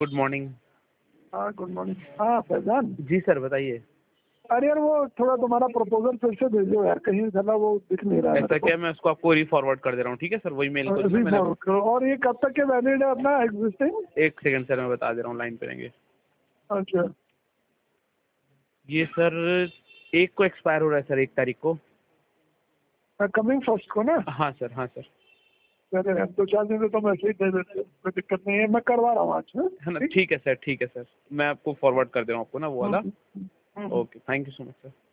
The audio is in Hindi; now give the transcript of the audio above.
Good morning. हाँ गुड मॉर्निंग। हाँ फैजान। जी सर बताइए। अरे यार वो थोड़ा तुम्हारा प्रपोजल फिर से भेजो यार, कहीं साला वो दिख नहीं रहा है ऐसा मेरे को। क्या, मैं उसको आपको रीफॉरवर्ड कर दे रहा हूँ, ठीक है सर, वही मेल को जो मैंने। रिफॉर्म करो। और ये कब तक के वैलिड है अपना एग्जिस्टिंग? एक सेकंड सर, मैं बता दे रहा हूँ, लाइन पे रहेंगे। अच्छा ये सर 1 को एक्सपायर हो रहा है सर, 1 तारीख को। कमिंग फर्स्ट को ना? हाँ सर, हाँ सर। चले यार 2-4 दिन से तो मैं ऐसे ही दे देते, कोई दिक्कत नहीं है, मैं करवा रहा हूँ आज। हाँ? है ना, ठीक है सर, ठीक है सर, मैं आपको फॉरवर्ड कर दे रहा हूँ आपको ना वो वाला। हम्म, हम्म, हम्म। Okay, thank you so much sir.